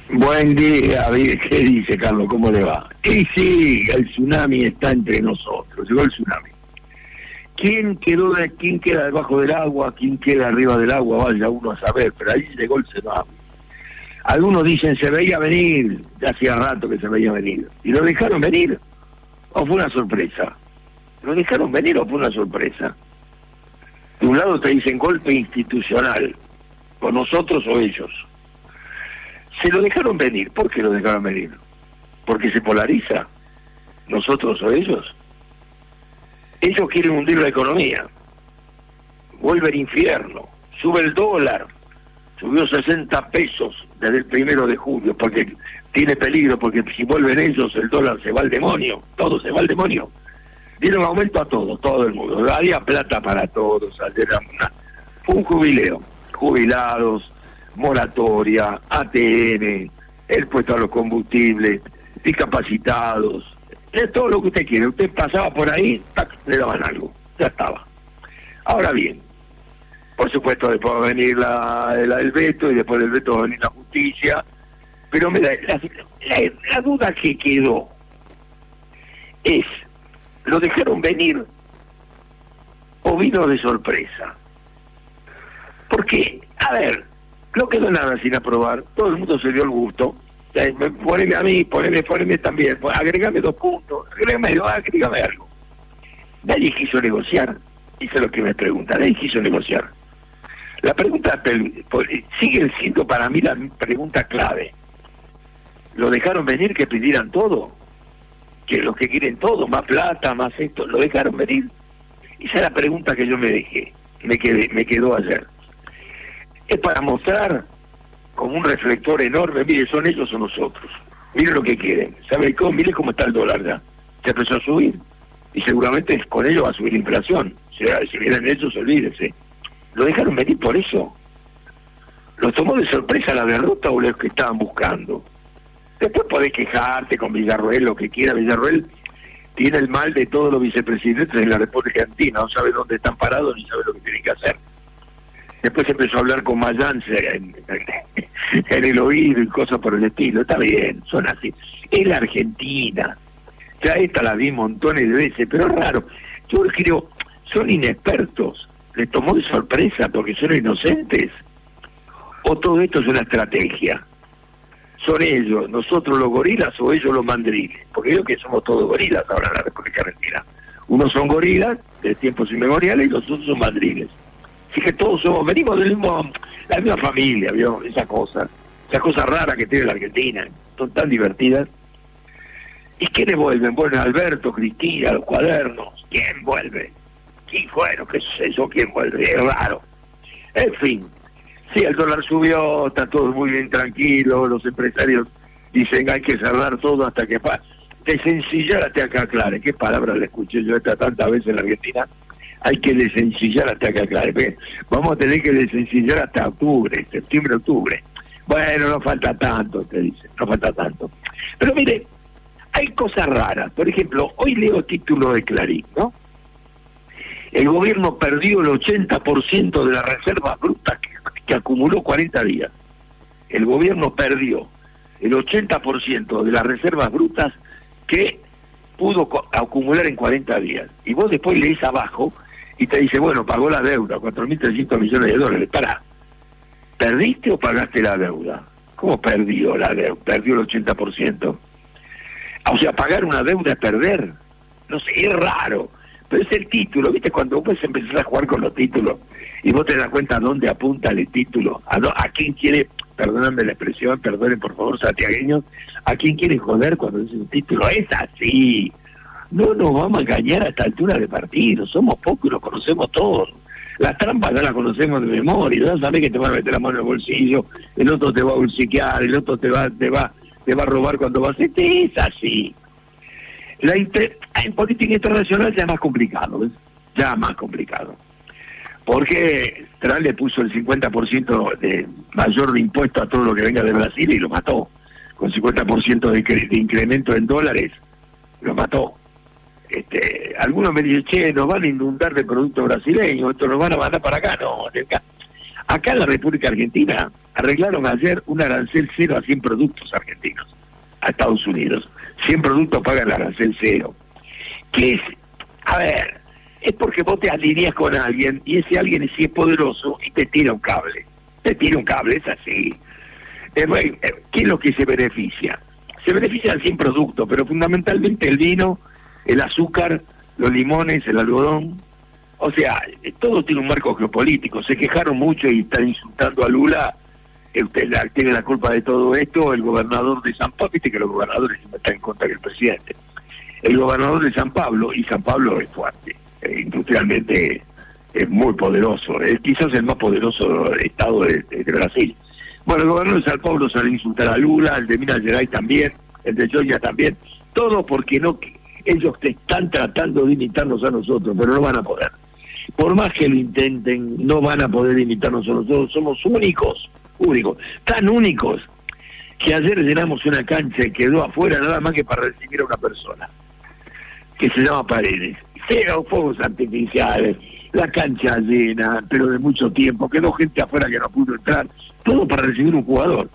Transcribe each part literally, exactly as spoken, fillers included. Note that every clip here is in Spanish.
Buen día, ¿qué dice Carlos? ¿Cómo le va? Y sí, el tsunami está entre nosotros, llegó el tsunami. ¿Quién quedó de, quién queda debajo del agua, quién queda arriba del agua? Vaya uno a saber, pero ahí llegó el tsunami. Algunos dicen, se veía venir, ya hacía rato que se veía venir. ¿Y lo dejaron venir? ¿O fue una sorpresa? ¿Lo dejaron venir o fue una sorpresa? De un lado te dicen golpe institucional, o nosotros o ellos. Se lo dejaron venir. ¿Por qué lo dejaron venir? ¿Porque se polariza? ¿Nosotros o ellos? Ellos quieren hundir la economía. Vuelve el infierno. Sube el dólar. Subió sesenta pesos desde el primero de julio, porque tiene peligro, porque si vuelven ellos el dólar se va al demonio. Todo se va al demonio. Dieron aumento a todo, todo el mundo. Había plata para todos. Ayer una... Fue un jubileo. Jubilados, moratoria, A T N, el puesto a los combustibles, discapacitados, de todo lo que usted quiere. Usted pasaba por ahí, tac, le daban algo, ya estaba. Ahora bien, por supuesto después va a venir la, la, el veto, y después del veto va a venir la justicia, pero mira, la, la, la duda que quedó es, ¿lo dejaron venir o vino de sorpresa? Porque, a ver, no quedó nada sin aprobar, todo el mundo se dio el gusto. Eh, poneme a mí, poneme, poneme también, agregame dos puntos, agregame, agregame algo. Nadie quiso negociar, eso es lo que me pregunta, nadie quiso negociar. La pregunta sigue siendo para mí la pregunta clave. ¿Lo dejaron venir que pidieran todo? Que los que quieren todo, más plata, más esto, ¿lo dejaron venir? Esa es la pregunta que yo me dejé, me quedé, me quedó ayer. Es para mostrar como un reflector enorme, mire, son ellos o nosotros, mire lo que quieren, ¿sabe cómo? Mire cómo está el dólar ya, se empezó a subir, y seguramente con ello va a subir la inflación, si, si vienen ellos, olvídense. ¿Lo dejaron venir por eso? ¿Los tomó de sorpresa la derrota o lo que estaban buscando? Después podés quejarte con Villarroel, lo que quiera. Villarroel tiene el mal de todos los vicepresidentes de la República Argentina, no sabe dónde están parados ni sabe lo que tienen que hacer. Después empezó a hablar con Mayance en, en el oído y cosas por el estilo. Está bien, son así. Es la Argentina. Ya esta la vi montones de veces, pero es raro. Yo creo, son inexpertos. Les tomó de sorpresa porque son inocentes. O todo esto es una estrategia. Son ellos, nosotros los gorilas o ellos los mandriles. Porque yo que somos todos gorilas ahora en la República Argentina. Unos son gorilas de tiempos inmemoriales y los otros son mandriles. Así que todos somos, venimos del mismo, la misma familia, ¿vio? Esa cosa, esa cosa rara que tiene la Argentina, son tan divertidas. ¿Y quiénes vuelven? Bueno, Alberto, Cristina, los cuadernos, ¿quién vuelve? ¿Quién fueron? ¿Qué es eso? ¿Quién vuelve? Es raro. En fin, sí, el dólar subió, está todo muy bien tranquilo, los empresarios dicen hay que cerrar todo hasta que pase. Desencillar hasta que aclare, ¿qué palabra le escuché yo esta tantas veces en la Argentina? Hay que desencillar hasta que aclare. Vamos a tener que desencillar hasta octubre, septiembre, octubre. Bueno, no falta tanto, te dicen, no falta tanto. Pero mire, hay cosas raras. Por ejemplo, hoy leo título de Clarín, ¿no? El gobierno perdió el ochenta por ciento de las reservas brutas que, que acumuló cuarenta días. El gobierno perdió el ochenta por ciento de las reservas brutas que pudo acumular en cuarenta días. Y vos después leís abajo y te dice, bueno, pagó la deuda, cuatro mil trescientos millones de dólares. Pará, ¿perdiste o pagaste la deuda? ¿Cómo perdió la deuda? ¿Perdió el ochenta por ciento? O sea, pagar una deuda es perder. No sé, es raro. Pero es el título, ¿viste? Cuando vos empezás a jugar con los títulos y vos te das cuenta a dónde apunta el título, a, no, a quién quiere, perdóname la expresión, perdonen por favor, santiagueños, a quién quiere joder cuando dice un título. Es así. No nos vamos a engañar a esta altura de partido, somos pocos y los conocemos todos. Las trampas ya las conocemos de memoria, ya sabés que te van a meter la mano en el bolsillo, el otro te va a bolsiquear, el otro te va, te va, te va a robar cuando vas. Este es así. La inter... En política internacional ya es más complicado, ¿ves? Ya más complicado. Porque Trump le puso el cincuenta por ciento de mayor de impuesto a todo lo que venga de Brasil y lo mató. Con cincuenta por ciento de, de incremento en dólares, lo mató. Este, algunos me dicen, che, nos van a inundar de productos brasileños, esto nos van a mandar para acá. No, acá, acá en la República Argentina arreglaron ayer un arancel cero a cien productos argentinos a Estados Unidos. cien productos pagan el arancel cero. ¿Qué es? A ver, es porque vos te alineas con alguien y ese alguien sí es poderoso y te tira un cable. Te tira un cable, es así. Eh, ¿Qué es lo que se beneficia? Se benefician cien productos, pero fundamentalmente el vino, el azúcar, los limones, el algodón. O sea, todo tiene un marco geopolítico. Se quejaron mucho y están insultando a Lula. Usted la, tiene la culpa de todo esto el gobernador de San Pablo. Viste que los gobernadores siempre están en contra del presidente. El gobernador de San Pablo, y San Pablo es fuerte, eh, industrialmente es muy poderoso, es quizás el más poderoso estado de, de, de Brasil. Bueno, el gobernador de San Pablo sale a insultar a Lula, el de Minas Gerais también, el de Georgia también, todo porque no ellos te están tratando de imitarnos a nosotros, pero no van a poder. Por más que lo intenten, no van a poder imitarnos a nosotros, somos únicos, únicos, tan únicos, que ayer llenamos una cancha y quedó afuera nada más que para recibir a una persona, que se llama Paredes. Cero fuegos artificiales, la cancha llena, pero de mucho tiempo, quedó gente afuera que no pudo entrar, todo para recibir un jugador.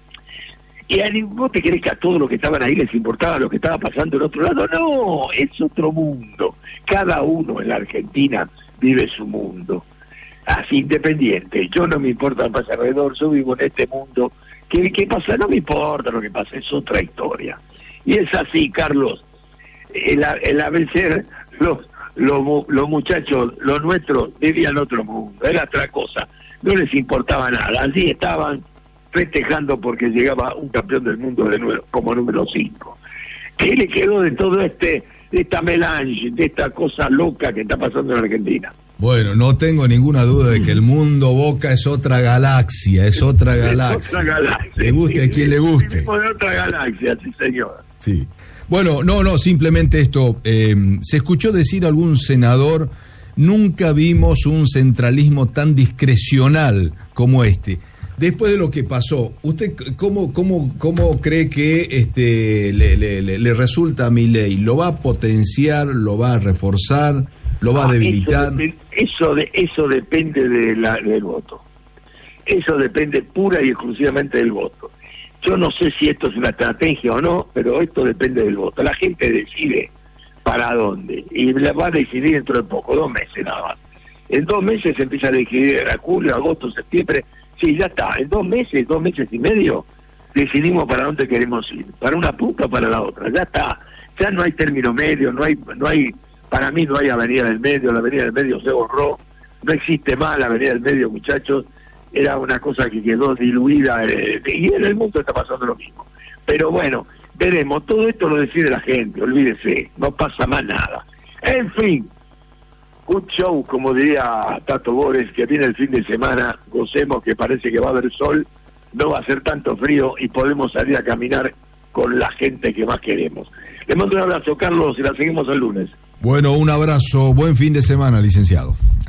Y a, ¿vos te crees que a todos los que estaban ahí les importaba lo que estaba pasando en otro lado? No, es otro mundo. Cada uno en la Argentina vive su mundo. Así, independiente. Yo no me importa lo que pasa alrededor, yo vivo en este mundo. ¿Qué, qué pasa? No me importa lo que pasa, es otra historia. Y es así, Carlos. El, el A B C, los, los, los muchachos, los nuestros, vivían otro mundo. Era otra cosa. No les importaba nada. Allí estaban festejando porque llegaba un campeón del mundo de nuevo, como número cinco. ¿Qué le quedó de todo este, de esta melange, de esta cosa loca que está pasando en Argentina? Bueno, no tengo ninguna duda de que el mundo Boca es otra galaxia, es otra galaxia. Es otra galaxia. Le guste a quien le guste. Es otra galaxia, sí señor. Sí. Bueno, no, no, simplemente esto, eh, se escuchó decir algún senador, nunca vimos un centralismo tan discrecional como este. Después de lo que pasó, ¿usted cómo cómo cómo cree que este le, le, le resulta a Milei? ¿Lo va a potenciar, lo va a reforzar, lo va ah, a debilitar? Eso, eso, de, eso depende de la, del voto. Eso depende pura y exclusivamente del voto. Yo no sé si esto es una estrategia o no, pero esto depende del voto. La gente decide para dónde y la va a decidir dentro de poco, dos meses nada más. En dos meses se empieza a decidir, a julio, agosto, septiembre. Sí, ya está, en dos meses, dos meses y medio, decidimos para dónde queremos ir, para una punta o para la otra, ya está, ya no hay término medio, no hay, no hay, para mí no hay avenida del medio, la avenida del medio se borró, no existe más la avenida del medio, muchachos, era una cosa que quedó diluida, eh, y en el mundo está pasando lo mismo, pero bueno, veremos, todo esto lo decide la gente, olvídese, no pasa más nada, en fin. Un show, como diría Tato Bores, que viene el fin de semana, gocemos que parece que va a haber sol, no va a ser tanto frío y podemos salir a caminar con la gente que más queremos. Le mando un abrazo, Carlos, y la seguimos el lunes. Bueno, un abrazo, buen fin de semana, licenciado.